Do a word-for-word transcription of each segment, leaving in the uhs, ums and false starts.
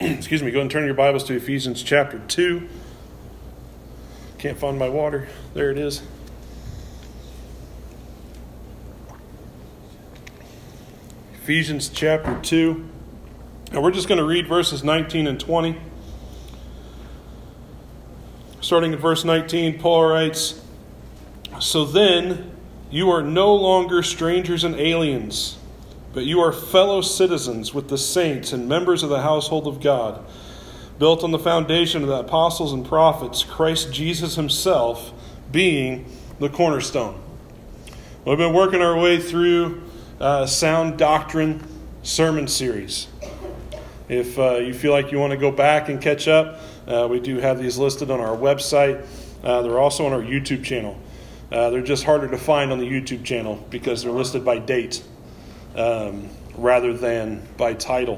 excuse me, go and turn your Bibles to Ephesians chapter two. Can't find my water. There it is. Ephesians chapter two. And we're just going to read verses nineteen and twenty. Starting at verse nineteen, Paul writes, "So then, you are no longer strangers and aliens, but you are fellow citizens with the saints and members of the household of God, built on the foundation of the apostles and prophets, Christ Jesus himself being the cornerstone." We've been working our way through uh, Sound Doctrine sermon series. If uh, you feel like you want to go back and catch up, uh, we do have these listed on our website. Uh, they're also on our YouTube channel. Uh, they're just harder to find on the YouTube channel because they're listed by date um, rather than by title.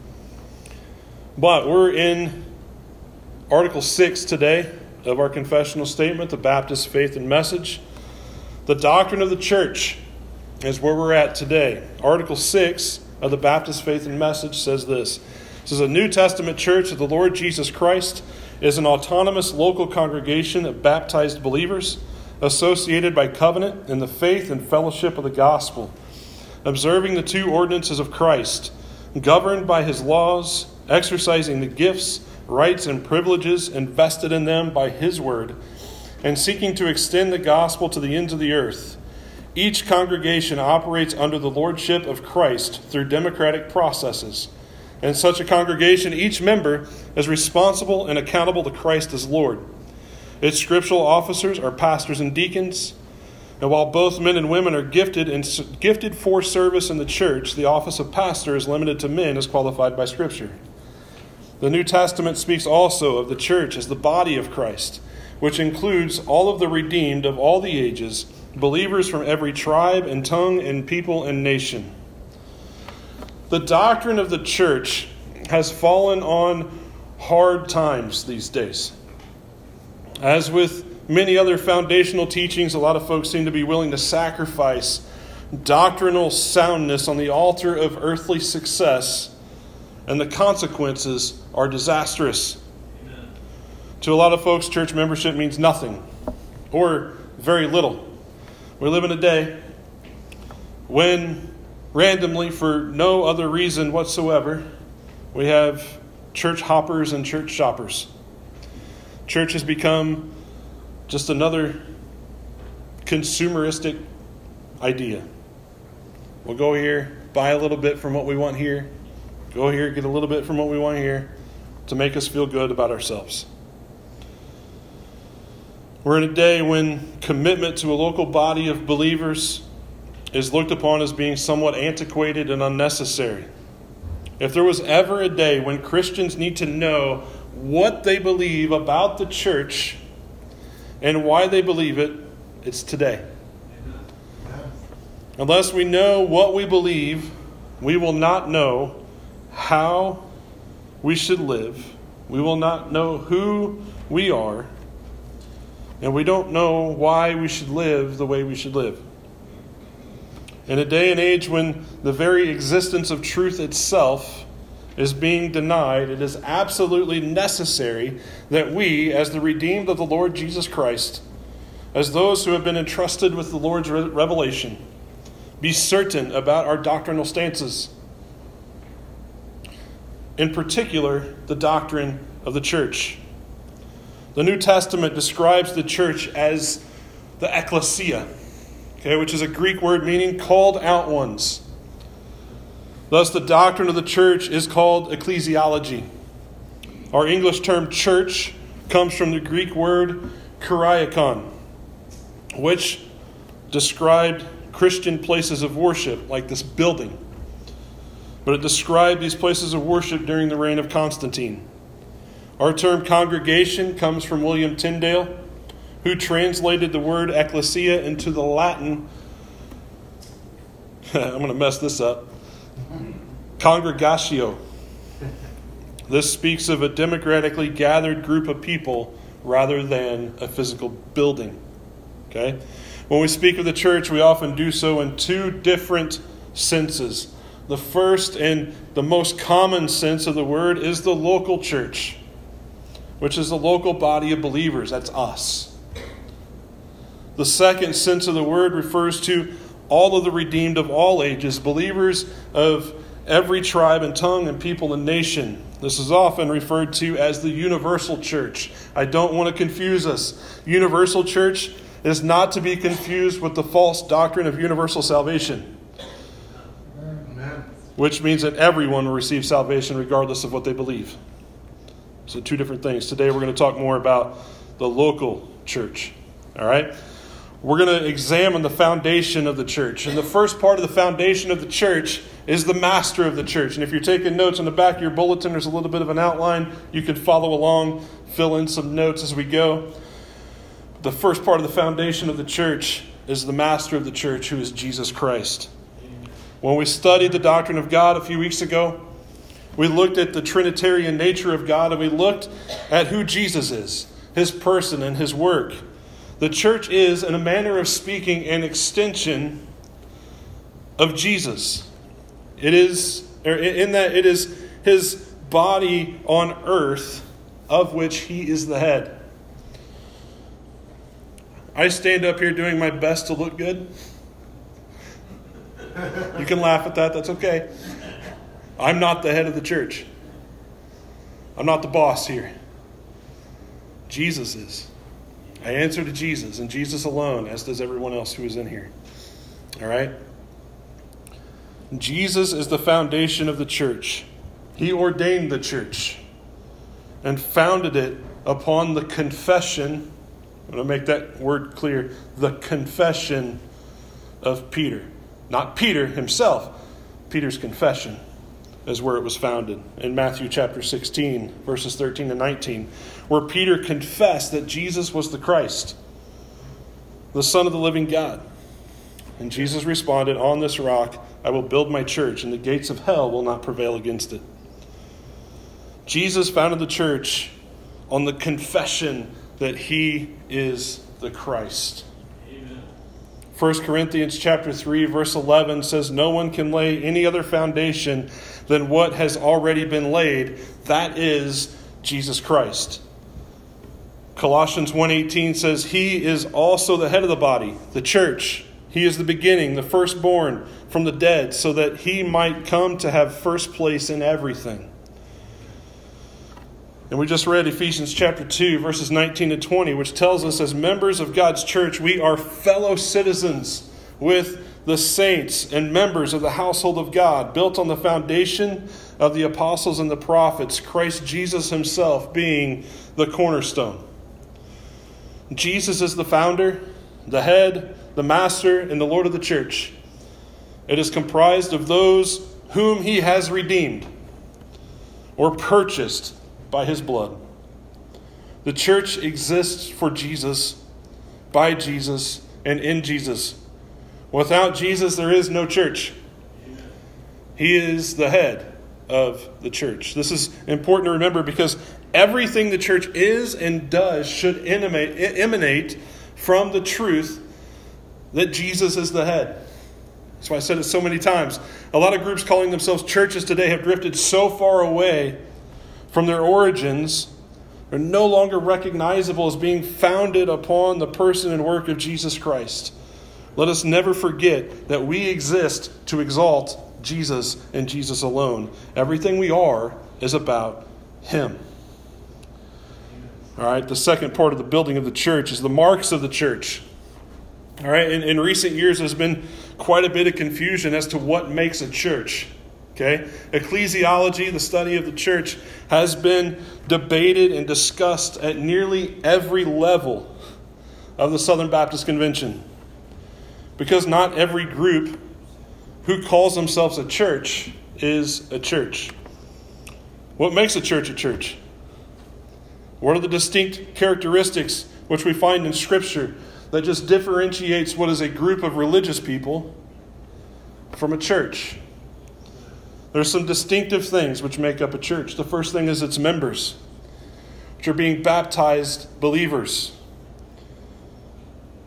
But we're in Article six today of our confessional statement, the Baptist Faith and Message. The doctrine of the church is where we're at today. Article six of the Baptist Faith and Message says this. It says, "A New Testament church of the Lord Jesus Christ is an autonomous local congregation of baptized believers associated by covenant in the faith and fellowship of the gospel, observing the two ordinances of Christ, governed by his laws, exercising the gifts, rights, and privileges invested in them by his word, and seeking to extend the gospel to the ends of the earth. Each congregation operates under the lordship of Christ through democratic processes. In such a congregation, each member is responsible and accountable to Christ as Lord. Its scriptural officers are pastors and deacons, and while both men and women are gifted and gifted for service in the church, the office of pastor is limited to men as qualified by Scripture. The New Testament speaks also of the church as the body of Christ, which includes all of the redeemed of all the ages, believers from every tribe and tongue and people and nation." The doctrine of the church has fallen on hard times these days. As with many other foundational teachings, a lot of folks seem to be willing to sacrifice doctrinal soundness on the altar of earthly success, and the consequences are disastrous. Amen. To a lot of folks, church membership means nothing, or very little. We live in a day when, randomly, for no other reason whatsoever, we have church hoppers and church shoppers. Church has become just another consumeristic idea. We'll go here, buy a little bit from what we want here, go here, get a little bit from what we want here, to make us feel good about ourselves. We're in a day when commitment to a local body of believers is looked upon as being somewhat antiquated and unnecessary. If there was ever a day when Christians need to know what they believe about the church and why they believe it, it's today. Unless we know what we believe, we will not know how we should live. We will not know who we are. And we don't know why we should live the way we should live. In a day and age when the very existence of truth itself is being denied, it is absolutely necessary that we, as the redeemed of the Lord Jesus Christ, as those who have been entrusted with the Lord's revelation, be certain about our doctrinal stances. In particular, the doctrine of the church. The New Testament describes the church as the ecclesia, okay, which is a Greek word meaning called out ones. Thus, the doctrine of the church is called ecclesiology. Our English term church comes from the Greek word kuriakon, which described Christian places of worship, like this building. But it described these places of worship during the reign of Constantine. Our term congregation comes from William Tyndale, who translated the word ecclesia into the Latin, I'm going to mess this up, congregatio. This speaks of a democratically gathered group of people rather than a physical building. Okay? When we speak of the church, we often do so in two different senses. the first and the most common sense of the word is the local church, which is the local body of believers. That's us. The second sense of the word refers to all of the redeemed of all ages, believers of every tribe and tongue and people and nation. This is often referred to as the universal church. I don't want to confuse us. Universal church is not to be confused with the false doctrine of universal salvation. Amen. Which means that everyone will receive salvation regardless of what they believe. So two different things. Today we're going to talk more about the local church. All right? We're going to examine the foundation of the church. And the first part of the foundation of the church is the master of the church. And if you're taking notes on the back of your bulletin, there's a little bit of an outline. You can follow along, fill in some notes as we go. The first part of the foundation of the church is the master of the church, who is Jesus Christ. When we studied the doctrine of God a few weeks ago, we looked at the Trinitarian nature of God, and we looked at who Jesus is, his person and his work. The church is, in a manner of speaking, an extension of Jesus. It is, in that it is his body on earth, of which he is the head. I stand up here doing my best to look good. You can laugh at that, that's okay. I'm not the head of the church. I'm not the boss here. Jesus is. I answer to Jesus and Jesus alone, as does everyone else who is in here. All right? Jesus is the foundation of the church. He ordained the church and founded it upon the confession, I'm going to make that word clear, the confession of Peter. Not Peter himself. Peter's confession is where it was founded. In Matthew chapter sixteen, verses thirteen to nineteen, where Peter confessed that Jesus was the Christ, the Son of the living God. And Jesus responded, "On this rock I will build my church, and the gates of hell will not prevail against it." Jesus founded the church on the confession that he is the Christ. Amen. First Corinthians chapter three, verse eleven says, "No one can lay any other foundation than what has already been laid. That is Jesus Christ." Colossians one eighteen says, "He is also the head of the body, the church. He is the beginning, the firstborn from the dead, so that he might come to have first place in everything." And we just read Ephesians chapter two, verses nineteen to twenty, which tells us as members of God's church, we are fellow citizens with the saints and members of the household of God, built on the foundation of the apostles and the prophets, Christ Jesus himself being the cornerstone. Jesus is the founder, the head, the master, and the Lord of the church. It is comprised of those whom he has redeemed or purchased by his blood. The church exists for Jesus, by Jesus, and in Jesus. Without Jesus, there is no church. He is the head of the church. This is important to remember because everything the church is and does should emanate, emanate from the truth that Jesus is the head. That's why I said it so many times. A lot of groups calling themselves churches today have drifted so far away from their origins, they're no longer recognizable as being founded upon the person and work of Jesus Christ. Let us never forget that we exist to exalt Jesus and Jesus alone. Everything we are is about him. All right, the second part of the building of the church is the marks of the church. All right, in, in recent years, there's been quite a bit of confusion as to what makes a church. Okay, ecclesiology, the study of the church, has been debated and discussed at nearly every level of the Southern Baptist Convention. Because not every group who calls themselves a church is a church. What makes a church a church? What are the distinct characteristics which we find in Scripture that just differentiates what is a group of religious people from a church? There's some distinctive things which make up a church. The first thing is its members, which are being baptized believers.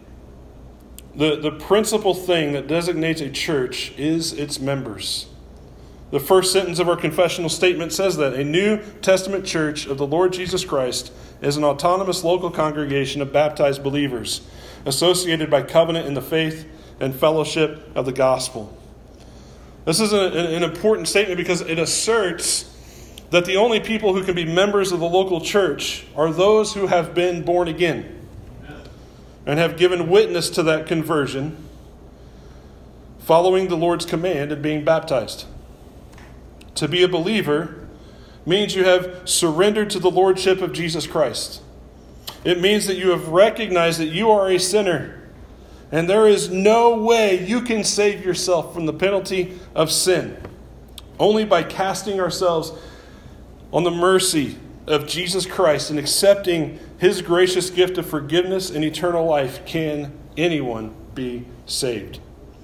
The, the principal thing that designates a church is its members. The first sentence of our confessional statement says that a New Testament church of the Lord Jesus Christ is an autonomous local congregation of baptized believers, associated by covenant in the faith and fellowship of the gospel. This is a, an important statement because it asserts that the only people who can be members of the local church are those who have been born again and have given witness to that conversion, following the Lord's command and being baptized. To be a believer means you have surrendered to the lordship of Jesus Christ. It means that you have recognized that you are a sinner, and there is no way you can save yourself from the penalty of sin. Only by casting ourselves on the mercy of Jesus Christ and accepting His gracious gift of forgiveness and eternal life can anyone be saved.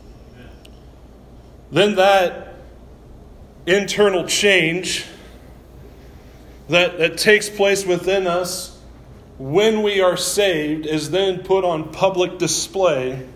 Then that internal change that, that takes place within us when we are saved is then put on public display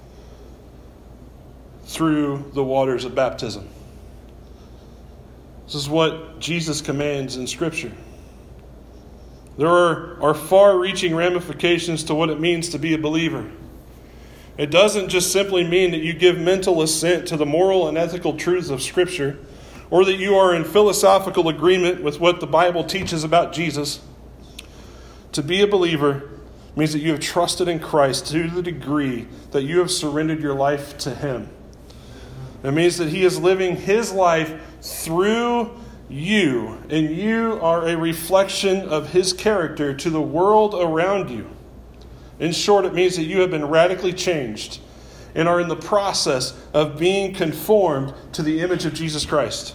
through the waters of baptism. This is what Jesus commands in Scripture. There are, are far-reaching ramifications to what it means to be a believer. It doesn't just simply mean that you give mental assent to the moral and ethical truths of Scripture, or that you are in philosophical agreement with what the Bible teaches about Jesus. To be a believer means that you have trusted in Christ to the degree that you have surrendered your life to Him. It means that He is living His life through you, and you are a reflection of His character to the world around you. In short, it means that you have been radically changed and are in the process of being conformed to the image of Jesus Christ.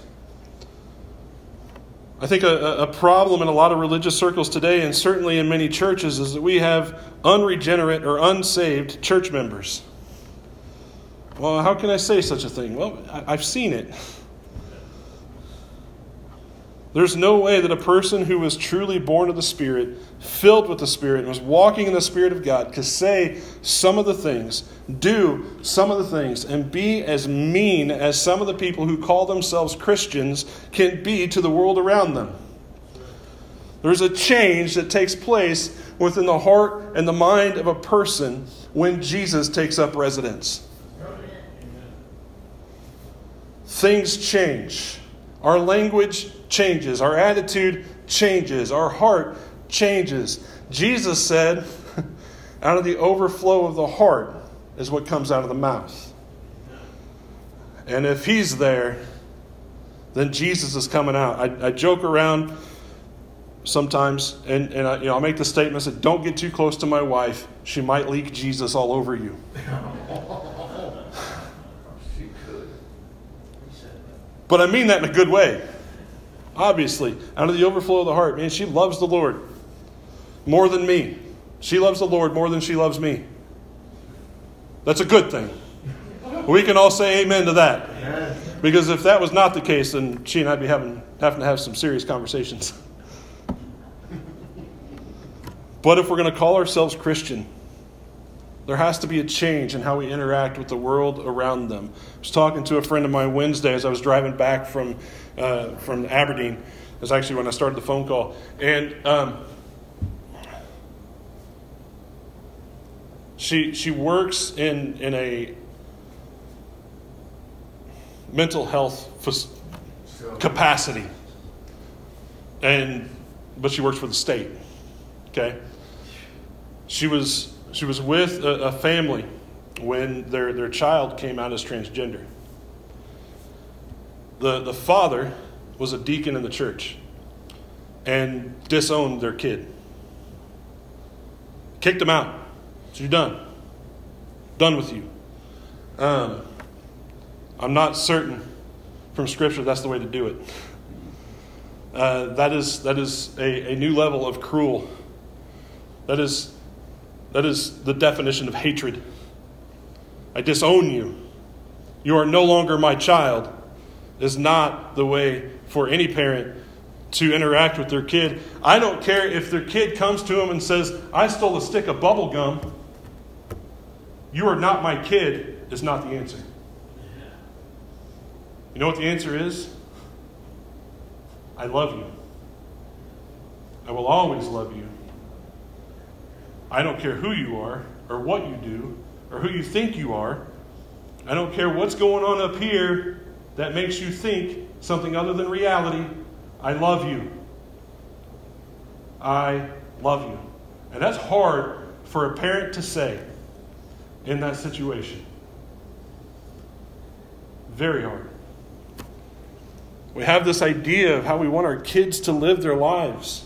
I think a, a problem in a lot of religious circles today, and certainly in many churches, is that we have unregenerate or unsaved church members. Well, how can I say such a thing? Well, I've seen it. There's no way that a person who was truly born of the Spirit, filled with the Spirit, and was walking in the Spirit of God could say some of the things, do some of the things, and be as mean as some of the people who call themselves Christians can be to the world around them. There's a change that takes place within the heart and the mind of a person when Jesus takes up residence. Things change. Our language changes. Our attitude changes. Our heart changes. Jesus said, out of the overflow of the heart is what comes out of the mouth. And if He's there, then Jesus is coming out. I, I joke around sometimes, and, and I, you know, I'll make the statement that don't get too close to my wife. She might leak Jesus all over you. But I mean that in a good way. Obviously, out of the overflow of the heart, man, she loves the Lord more than me. She loves the Lord more than she loves me. That's a good thing. We can all say amen to that. Because if that was not the case, then she and I'd be having, having to have some serious conversations. But if we're going to call ourselves Christian, there has to be a change in how we interact with the world around them. I was talking to a friend of mine Wednesday as I was driving back from uh, from Aberdeen. That's actually when I started the phone call. And um, she she works in in a mental health f- capacity, and but she works for the state. Okay, she was. She was with a, a family when their, their child came out as transgender. The, the father was a deacon in the church and disowned their kid. Kicked him out. So you're done. Done with you. Um, I'm not certain from Scripture that's the way to do it. Uh, that is that is a, a new level of cruel. That is That is the definition of hatred. I disown you. You are no longer my child. Is not the way for any parent to interact with their kid. I don't care if their kid comes to them and says, I stole a stick of bubble gum. You are not my kid is not the answer. You know what the answer is? I love you. I will always love you. I don't care who you are or what you do or who you think you are. I don't care what's going on up here that makes you think something other than reality. I love you. I love you. And that's hard for a parent to say in that situation. Very hard. We have this idea of how we want our kids to live their lives.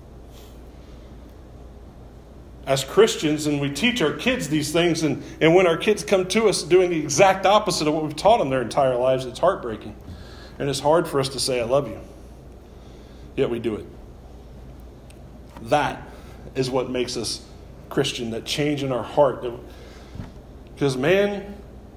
As Christians, and we teach our kids these things, and, and when our kids come to us doing the exact opposite of what we've taught them their entire lives, it's heartbreaking. And it's hard for us to say, I love you. Yet we do it. That is what makes us Christian, that change in our heart. Because, man,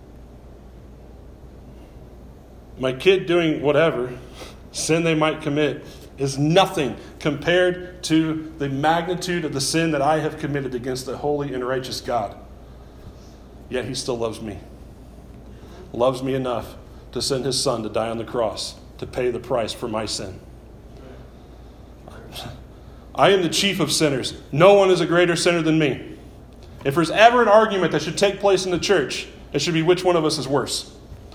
my kid doing whatever sin they might commit is nothing compared to the magnitude of the sin that I have committed against the holy and righteous God. Yet he still loves me. Loves me enough to send his son to die on the cross to pay the price for my sin. I am the chief of sinners. No one is a greater sinner than me. If there's ever an argument that should take place in the church, it should be which one of us is worse.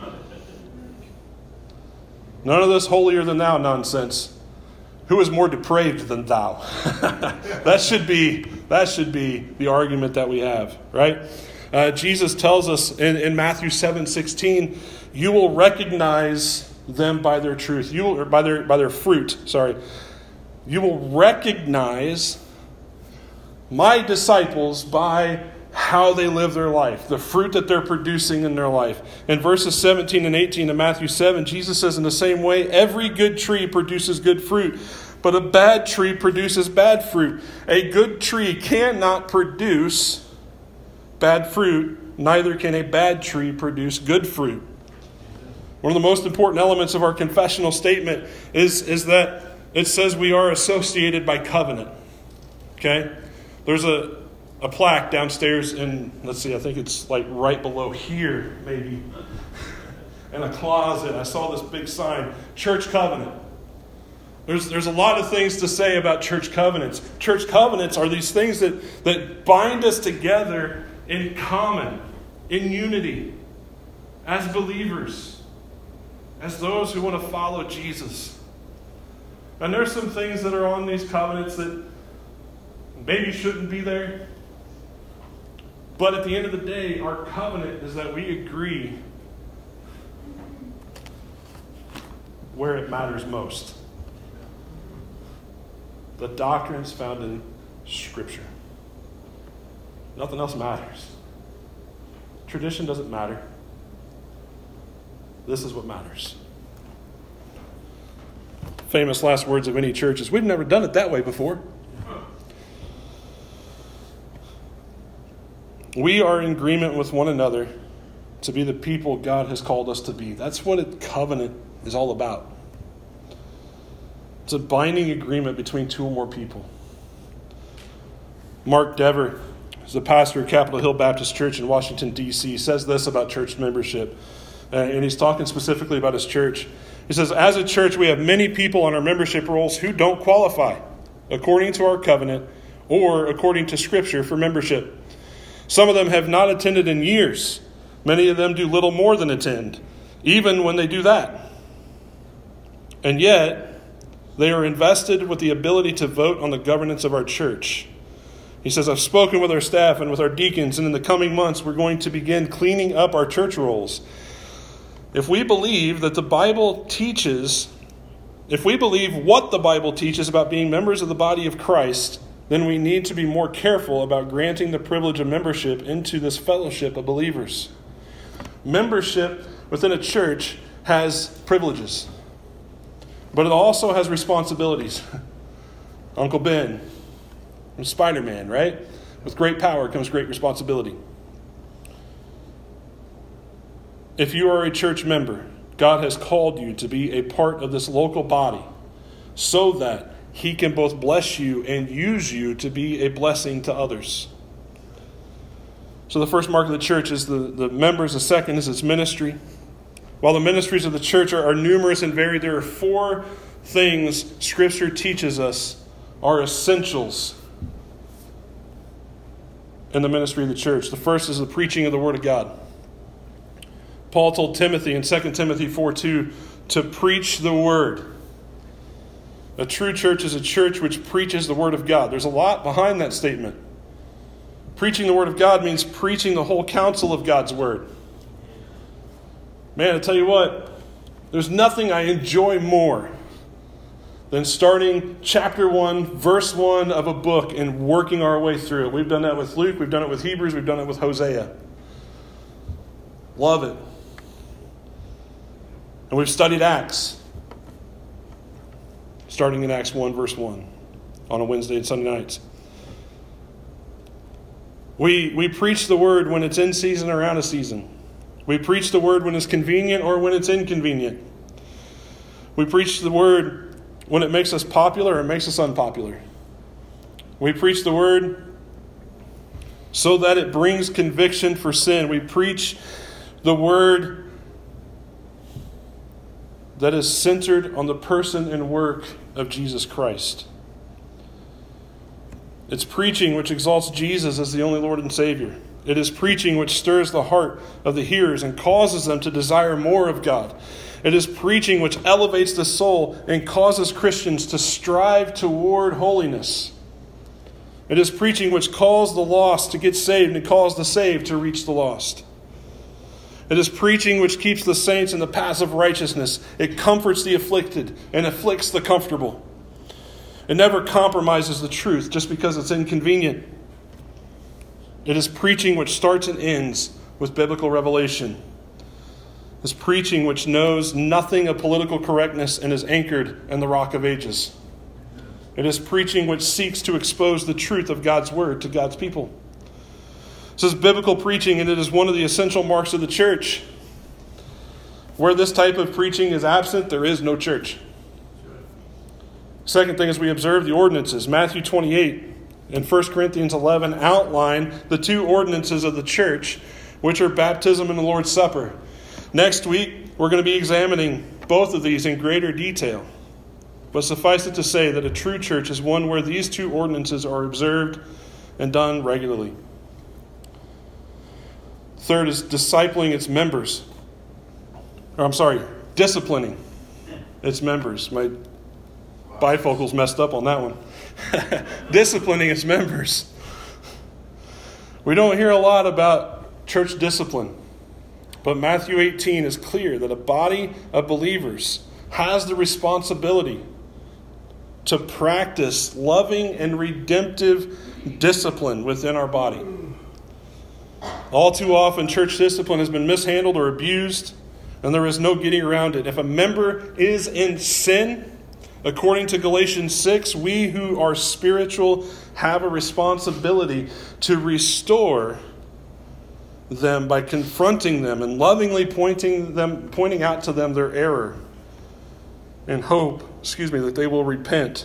None of this holier than thou nonsense. Who is more depraved than thou? that should be that should be the argument that we have, right? Uh, Jesus tells us in, in Matthew seven sixteen, you will recognize them by their truth. You will, or by their by their fruit. Sorry, you will recognize my disciples by how they live their life, the fruit that they're producing in their life. In verses seventeen and eighteen of Matthew seven, Jesus says in the same way, every good tree produces good fruit, but a bad tree produces bad fruit. A good tree cannot produce bad fruit, neither can a bad tree produce good fruit. One of the most important elements of our confessional statement is, is that it says we are associated by covenant. Okay? There's a A plaque downstairs in, let's see, I think it's like right below here, maybe, in a closet. I saw this big sign, Church Covenant. There's there's a lot of things to say about church covenants. Church covenants are these things that, that bind us together in common, in unity, as believers, as those who want to follow Jesus. And there's some things that are on these covenants that maybe shouldn't be there. But at the end of the day, our covenant is that we agree where it matters most. The doctrines found in Scripture. Nothing else matters. Tradition doesn't matter. This is what matters. Famous last words of any church is, we've never done it that way before. We are in agreement with one another to be the people God has called us to be. That's what a covenant is all about. It's a binding agreement between two or more people. Mark Dever, who's the pastor of Capitol Hill Baptist Church in Washington, D C, says this about church membership. Uh, and he's talking specifically about his church. He says, as a church, we have many people on our membership rolls who don't qualify according to our covenant or according to Scripture for membership. Some of them have not attended in years. Many of them do little more than attend, even when they do that. And yet, they are invested with the ability to vote on the governance of our church. He says, I've spoken with our staff and with our deacons, and in the coming months, we're going to begin cleaning up our church rolls. If we believe that the Bible teaches, if we believe what the Bible teaches about being members of the body of Christ, then we need to be more careful about granting the privilege of membership into this fellowship of believers. Membership within a church has privileges, but it also has responsibilities. Uncle Ben from Spider-Man, right? With great power comes great responsibility. If you are a church member, God has called you to be a part of this local body so that He can both bless you and use you to be a blessing to others. So the first mark of the church is the, the members. The second is its ministry. While the ministries of the church are, are numerous and varied, there are four things Scripture teaches us are essentials in the ministry of the church. The first is the preaching of the Word of God. Paul told Timothy in Second Timothy four two to preach the Word. A true church is a church which preaches the Word of God. There's a lot behind that statement. Preaching the Word of God means preaching the whole counsel of God's Word. Man, I tell you what, there's nothing I enjoy more than starting chapter one, verse one of a book and working our way through it. We've done that with Luke, we've done it with Hebrews, we've done it with Hosea. Love it. And we've studied Acts, starting in Acts one, verse one, on a Wednesday and Sunday nights. We, we preach the Word when it's in season or out of season. We preach the Word when it's convenient or when it's inconvenient. We preach the Word when it makes us popular or makes us unpopular. We preach the Word so that it brings conviction for sin. We preach the Word that is centered on the person and work of Jesus Christ. It's preaching which exalts Jesus as the only Lord and Savior. It is preaching which stirs the heart of the hearers and causes them to desire more of God. It is preaching which elevates the soul and causes Christians to strive toward holiness. It is preaching which calls the lost to get saved and calls the saved to reach the lost. It is preaching which keeps the saints in the paths of righteousness. It comforts the afflicted and afflicts the comfortable. It never compromises the truth just because it's inconvenient. It is preaching which starts and ends with biblical revelation. It's preaching which knows nothing of political correctness and is anchored in the Rock of Ages. It is preaching which seeks to expose the truth of God's Word to God's people. This is biblical preaching, and it is one of the essential marks of the church. Where this type of preaching is absent, there is no church. Second thing is we observe the ordinances. Matthew twenty-eight and First Corinthians eleven outline the two ordinances of the church, which are baptism and the Lord's Supper. Next week, we're going to be examining both of these in greater detail. But suffice it to say that a true church is one where these two ordinances are observed and done regularly. Third is discipling its members. Or I'm sorry, disciplining its members. My bifocal's messed up on that one. Disciplining its members. We don't hear a lot about church discipline. But Matthew eighteen is clear that a body of believers has the responsibility to practice loving and redemptive discipline within our body. All too often, church discipline has been mishandled or abused, and there is no getting around it. If a member is in sin, according to Galatians six, we who are spiritual have a responsibility to restore them by confronting them and lovingly pointing them, pointing out to them their error, and hope, excuse me, that they will repent.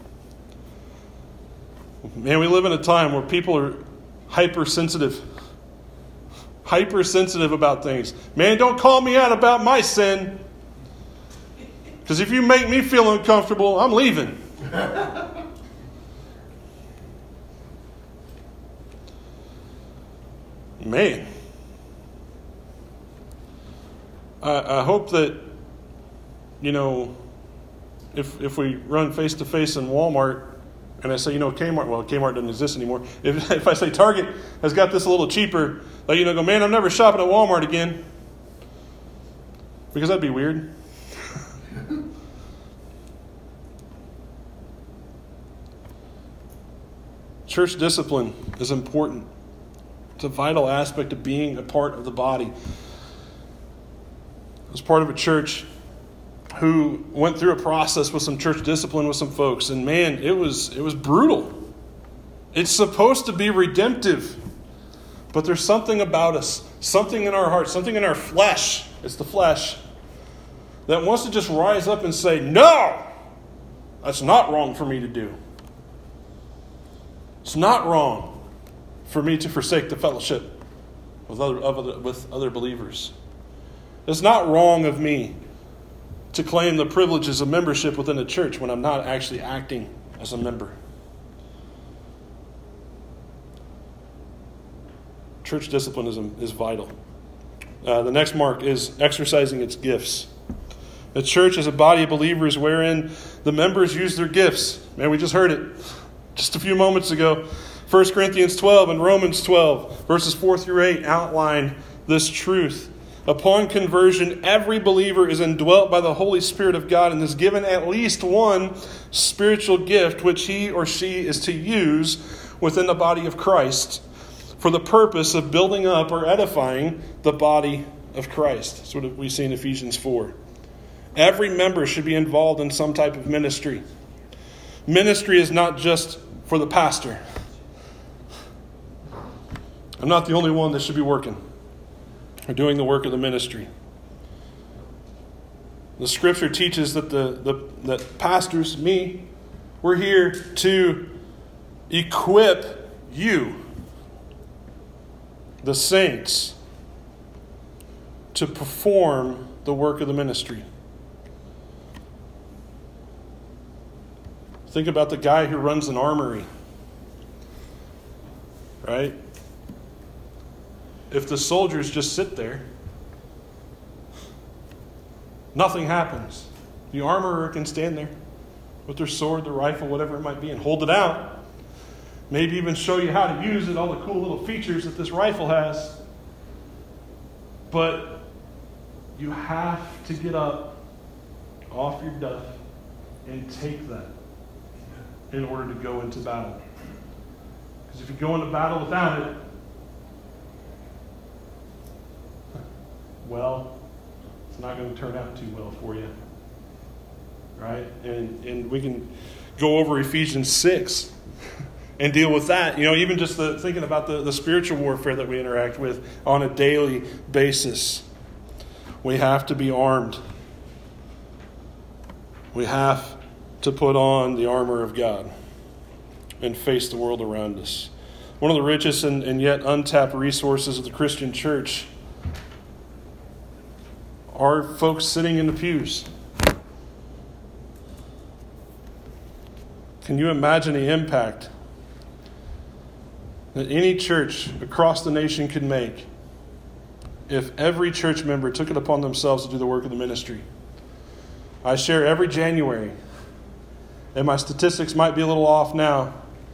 Man, we live in a time where people are hypersensitive. Hypersensitive about things. Man, don't call me out about my sin. Because if you make me feel uncomfortable, I'm leaving. Man. I, I hope that, you know, if if we run face-to-face in Walmart, and I say, you know, Kmart, well, Kmart doesn't exist anymore. If, if I say Target has got this a little cheaper, like, you know, go, man, I'm never shopping at Walmart again. Because that'd be weird. Church discipline is important. It's a vital aspect of being a part of the body. I was part of a church who went through a process with some church discipline with some folks, and man, it was it was brutal. It's supposed to be redemptive, but there's something about us, something in our heart, something in our flesh, it's the flesh, that wants to just rise up and say, no, that's not wrong for me to do. It's not wrong for me to forsake the fellowship with other, with other believers. It's not wrong of me to claim the privileges of membership within a church when I'm not actually acting as a member. Church discipline is, is vital. Uh, the next mark is exercising its gifts. The church is a body of believers wherein the members use their gifts. Man, we just heard it just a few moments ago. First Corinthians twelve and Romans twelve, verses four through eight outline this truth. Upon conversion, every believer is indwelt by the Holy Spirit of God and is given at least one spiritual gift which he or she is to use within the body of Christ for the purpose of building up or edifying the body of Christ. That's what we see in Ephesians four. Every member should be involved in some type of ministry. Ministry is not just for the pastor. I'm not the only one that should be working or doing the work of the ministry. The scripture teaches that the, the that pastors, me, we're here to equip you, the saints, to perform the work of the ministry. Think about the guy who runs an armory, right? If the soldiers just sit there, nothing happens. The armorer can stand there with their sword, their rifle, whatever it might be, and hold it out. Maybe even show you how to use it, all the cool little features that this rifle has. But you have to get up off your duff and take that in order to go into battle. Because if you go into battle without it, well, it's not going to turn out too well for you. Right? And and we can go over Ephesians six and deal with that. You know, even just the thinking about the, the spiritual warfare that we interact with on a daily basis. We have to be armed. We have to put on the armor of God and face the world around us. One of the richest and, and yet untapped resources of the Christian church are folks sitting in the pews. Can you imagine the impact that any church across the nation could make if every church member took it upon themselves to do the work of the ministry? I share every January, and my statistics might be a little off now,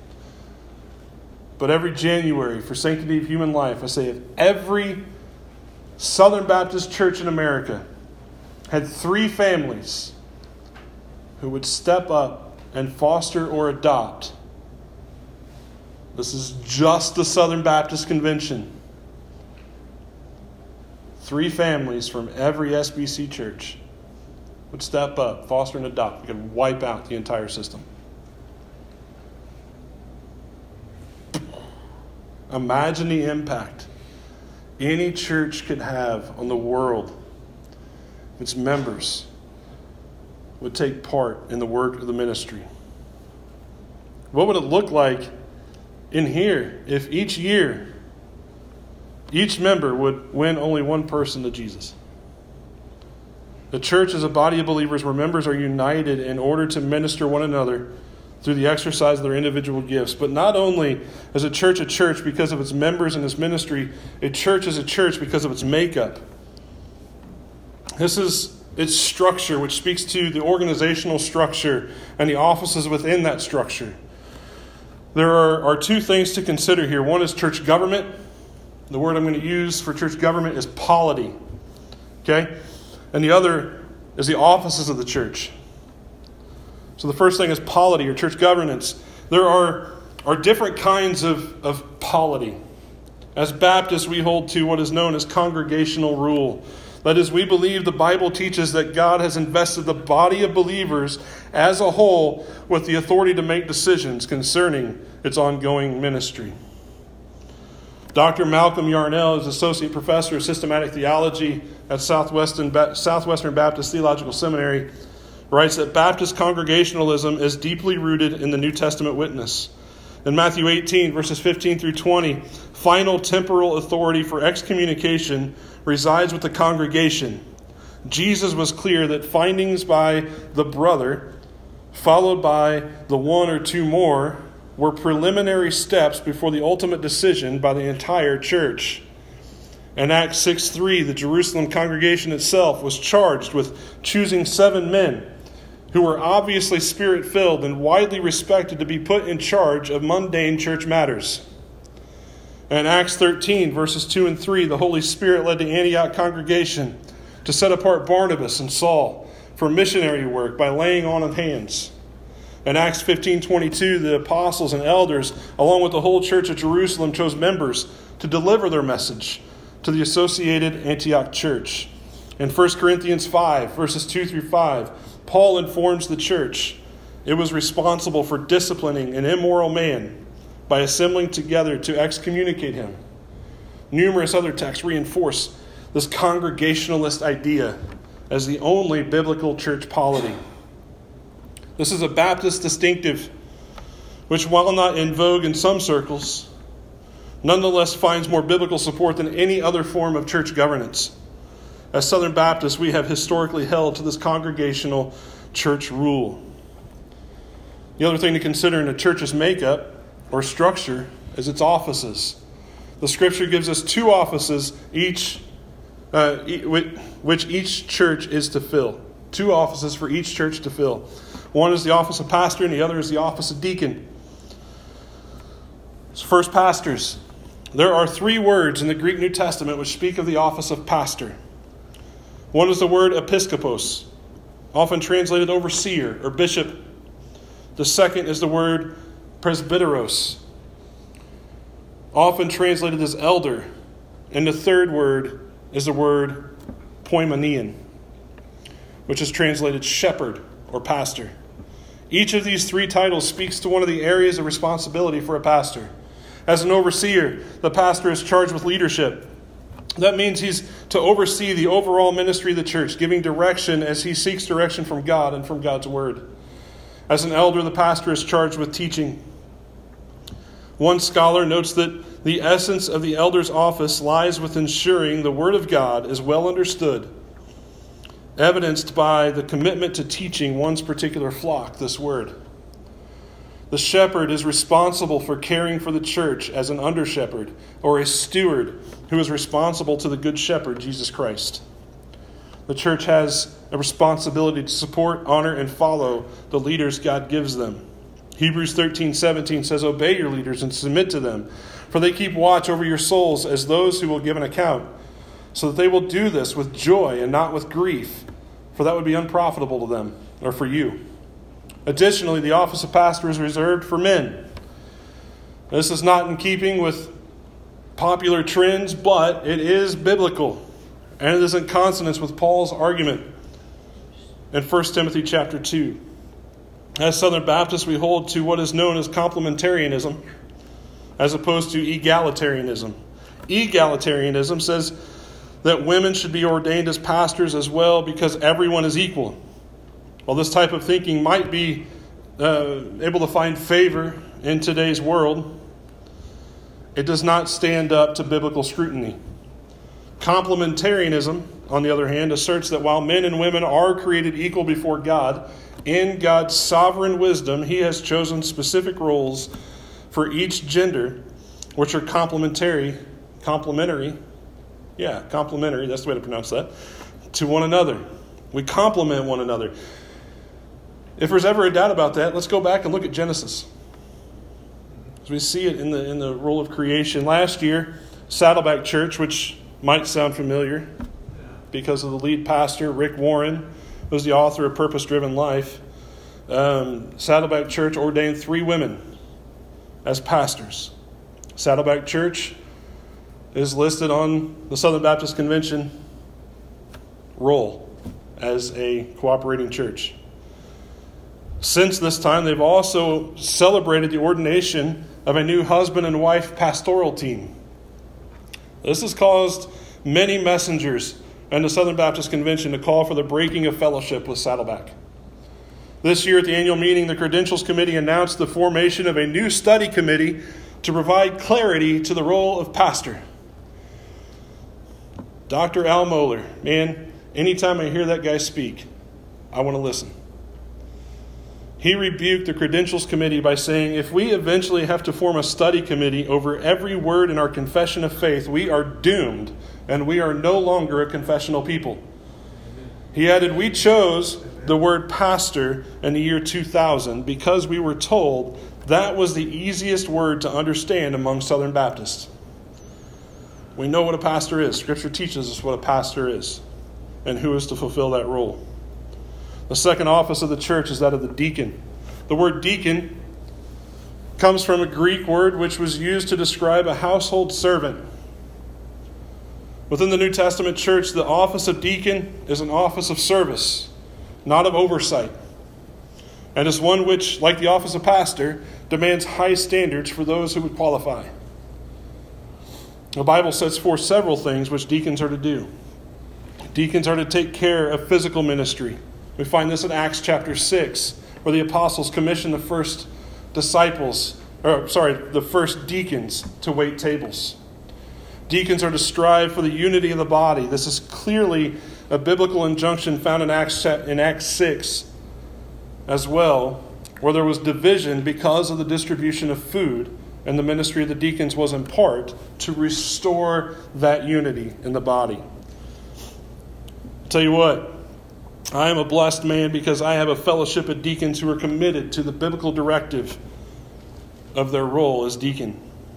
but every January for Sanctity of Human Life, I say if every Southern Baptist church in America had three families who would step up and foster or adopt. This is just the Southern Baptist Convention. Three families from every S B C church would step up, foster and adopt. We could wipe out the entire system. Imagine the impact any church could have on the world if its members would take part in the work of the ministry. What would it look like in here if each year each member would win only one person to Jesus? The church is a body of believers where members are united in order to minister one another through the exercise of their individual gifts. But not only is a church a church because of its members and its ministry, a church is a church because of its makeup. This is its structure, which speaks to the organizational structure and the offices within that structure. There are, are two things to consider here. One is church government. The word I'm going to use for church government is polity. Okay? And the other is the offices of the church. So the first thing is polity or church governance. There are, are different kinds of, of polity. As Baptists, we hold to what is known as congregational rule. That is, we believe the Bible teaches that God has invested the body of believers as a whole with the authority to make decisions concerning its ongoing ministry. Doctor Malcolm Yarnell is Associate Professor of Systematic Theology at Southwestern, Southwestern Baptist Theological Seminary, writes that Baptist congregationalism is deeply rooted in the New Testament witness. In Matthew eighteen, verses fifteen through twenty, final temporal authority for excommunication resides with the congregation. Jesus was clear that findings by the brother, followed by the one or two more, were preliminary steps before the ultimate decision by the entire church. In Acts six three, the Jerusalem congregation itself was charged with choosing seven men who were obviously Spirit-filled and widely respected to be put in charge of mundane church matters. In Acts thirteen, verses two and three, the Holy Spirit led the Antioch congregation to set apart Barnabas and Saul for missionary work by laying on of hands. In Acts fifteen twenty-two, the apostles and elders, along with the whole church of Jerusalem, chose members to deliver their message to the associated Antioch church. In First Corinthians five, verses two through five, Paul informs the church it was responsible for disciplining an immoral man by assembling together to excommunicate him. Numerous other texts reinforce this congregationalist idea as the only biblical church polity. This is a Baptist distinctive, which, while not in vogue in some circles, nonetheless finds more biblical support than any other form of church governance. As Southern Baptists, we have historically held to this congregational church rule. The other thing to consider in a church's makeup or structure is its offices. The Scripture gives us two offices, each uh, which each church is to fill. Two offices for each church to fill. One is the office of pastor, and the other is the office of deacon. First, pastors. There are three words in the Greek New Testament which speak of the office of pastor. One is the word episkopos, often translated overseer or bishop. The second is the word presbyteros, often translated as elder. And the third word is the word poimenion, which is translated shepherd or pastor. Each of these three titles speaks to one of the areas of responsibility for a pastor. As an overseer, the pastor is charged with leadership. That means he's to oversee the overall ministry of the church, giving direction as he seeks direction from God and from God's word. As an elder, the pastor is charged with teaching. One scholar notes that the essence of the elder's office lies with ensuring the word of God is well understood, evidenced by the commitment to teaching one's particular flock this word. The shepherd is responsible for caring for the church as an under-shepherd or a steward who is responsible to the good shepherd, Jesus Christ. The church has a responsibility to support, honor, and follow the leaders God gives them. Hebrews thirteen seventeen says, "Obey your leaders and submit to them, for they keep watch over your souls as those who will give an account, so that they will do this with joy and not with grief, for that would be unprofitable to them," or for you. Additionally, the office of pastor is reserved for men. This is not in keeping with popular trends, but it is biblical, and it is in consonance with Paul's argument in First Timothy chapter two. As Southern Baptists, we hold to what is known as complementarianism, as opposed to egalitarianism. Egalitarianism says that women should be ordained as pastors as well because everyone is equal. While this type of thinking might be uh, able to find favor in today's world, it does not stand up to biblical scrutiny. Complementarianism, on the other hand, asserts that while men and women are created equal before God, in God's sovereign wisdom, He has chosen specific roles for each gender, which are complementary, complementary, yeah, complementary, that's the way to pronounce that, to one another. We complement one another. If there's ever a doubt about that, let's go back and look at Genesis. As we see it in the in the role of creation. Last year, Saddleback Church, which might sound familiar because of the lead pastor, Rick Warren, who's the author of Purpose Driven Life, um, Saddleback Church ordained three women as pastors. Saddleback Church is listed on the Southern Baptist Convention roll as a cooperating church. Since this time, they've also celebrated the ordination of a new husband and wife pastoral team. This has caused many messengers and the Southern Baptist Convention to call for the breaking of fellowship with Saddleback. This year at the annual meeting, the Credentials Committee announced the formation of a new study committee to provide clarity to the role of pastor. Doctor Al Mohler, man, anytime I hear that guy speak, I want to listen. He rebuked the Credentials Committee by saying, if we eventually have to form a study committee over every word in our confession of faith, we are doomed, and we are no longer a confessional people. He added, we chose the word pastor in the year two thousand because we were told that was the easiest word to understand among Southern Baptists. We know what a pastor is. Scripture teaches us what a pastor is and who is to fulfill that role. The second office of the church is that of the deacon. The word deacon comes from a Greek word which was used to describe a household servant. Within the New Testament church, the office of deacon is an office of service, not of oversight, and is one which, like the office of pastor, demands high standards for those who would qualify. The Bible sets forth several things which deacons are to do. Deacons are to take care of physical ministry. We find this in Acts chapter six, where the apostles commissioned the first disciples, or sorry, the first deacons to wait tables. Deacons are to strive for the unity of the body. This is clearly a biblical injunction found in Acts, in Acts six as well, where there was division because of the distribution of food, and the ministry of the deacons was in part to restore that unity in the body. I'll tell you what, I am a blessed man because I have a fellowship of deacons who are committed to the biblical directive of their role as deacon.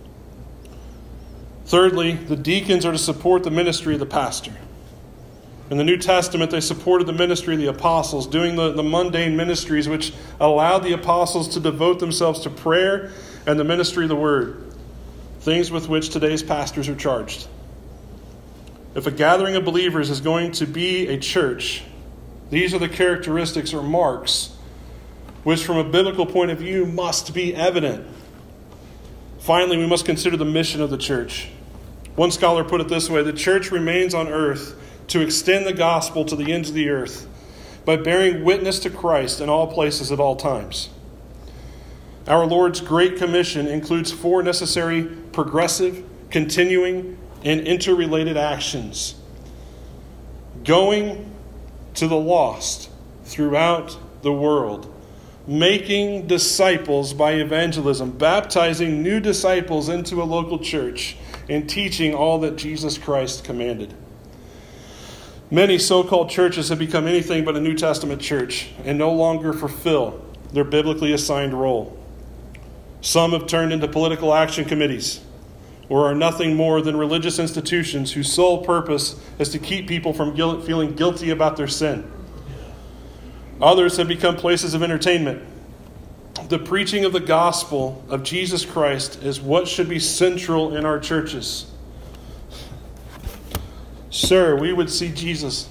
Thirdly, the deacons are to support the ministry of the pastor. In the New Testament, they supported the ministry of the apostles, doing the, the mundane ministries which allowed the apostles to devote themselves to prayer and the ministry of the word, things with which today's pastors are charged. If a gathering of believers is going to be a church, these are the characteristics or marks which from a biblical point of view must be evident. Finally, we must consider the mission of the church. One scholar put it this way: the church remains on earth to extend the gospel to the ends of the earth by bearing witness to Christ in all places at all times. Our Lord's Great Commission includes four necessary progressive, continuing, and interrelated actions. Going to the lost throughout the world, making disciples by evangelism, baptizing new disciples into a local church, and teaching all that Jesus Christ commanded. Many so-called churches have become anything but a New Testament church and no longer fulfill their biblically assigned role. Some have turned into political action committees or are nothing more than religious institutions whose sole purpose is to keep people from guilt, feeling guilty about their sin. Others have become places of entertainment. The preaching of the gospel of Jesus Christ is what should be central in our churches. Sir, we would see Jesus.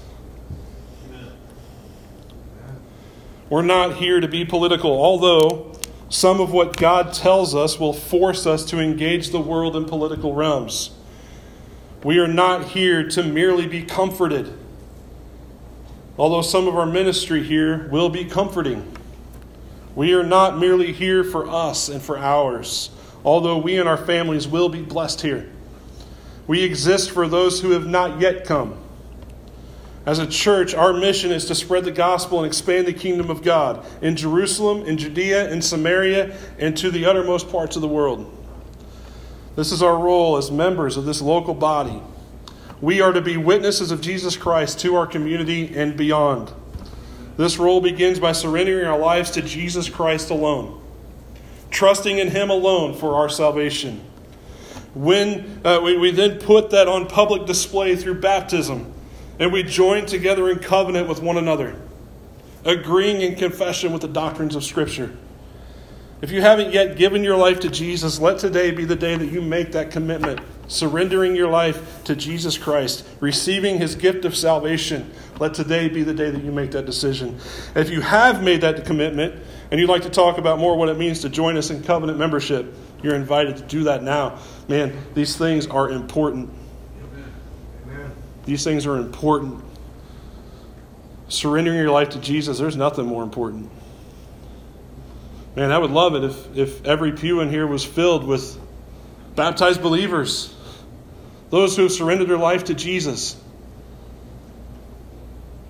We're not here to be political, although some of what God tells us will force us to engage the world in political realms. We are not here to merely be comforted, although some of our ministry here will be comforting. We are not merely here for us and for ours, although we and our families will be blessed here. We exist for those who have not yet come. As a church, our mission is to spread the gospel and expand the kingdom of God in Jerusalem, in Judea, in Samaria, and to the uttermost parts of the world. This is our role as members of this local body. We are to be witnesses of Jesus Christ to our community and beyond. This role begins by surrendering our lives to Jesus Christ alone, trusting in Him alone for our salvation. When uh, we, we then put that on public display through baptism, and we join together in covenant with one another, agreeing in confession with the doctrines of Scripture. If you haven't yet given your life to Jesus, let today be the day that you make that commitment, surrendering your life to Jesus Christ, receiving His gift of salvation. Let today be the day that you make that decision. If you have made that commitment, and you'd like to talk about more what it means to join us in covenant membership, you're invited to do that now. Man, these things are important. Amen. These things are important. Surrendering your life to Jesus, there's nothing more important. Man, I would love it if, if every pew in here was filled with baptized believers, those who have surrendered their life to Jesus.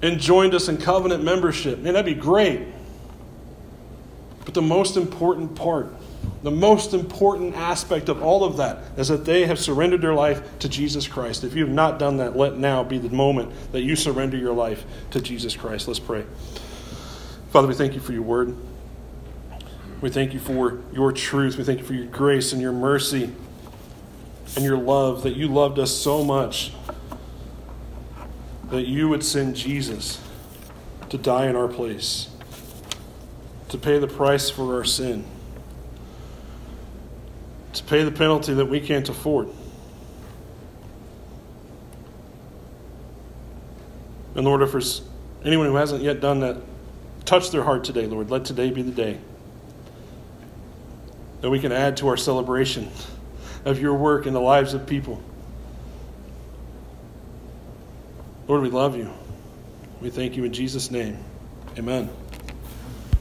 and joined us in covenant membership. Man, that'd be great. But the most important part, the most important aspect of all of that is that they have surrendered their life to Jesus Christ. If you have not done that, let now be the moment that you surrender your life to Jesus Christ. Let's pray. Father, we thank you for your word. We thank you for your truth. We thank you for your grace and your mercy and your love, that you loved us so much that you would send Jesus to die in our place, to pay the price for our sin, to pay the penalty that we can't afford. And Lord, if there's anyone who hasn't yet done that, touch their heart today, Lord. Let today be the day that we can add to our celebration of your work in the lives of people. Lord, we love you. We thank you in Jesus' name. Amen.